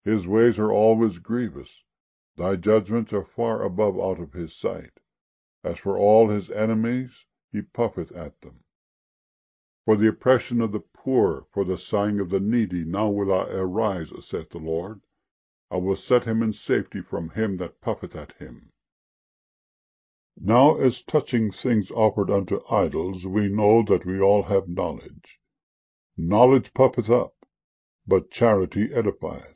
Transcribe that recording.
His ways are always grievous. Thy judgments are far above out of his sight. As for all his enemies, he puffeth at them. For the oppression of the poor, for the sighing of the needy, now will I arise, saith the Lord. I will set him in safety from him that puffeth at him. Now as touching things offered unto idols, we know that we all have knowledge. Knowledge puffeth up, but charity edifieth.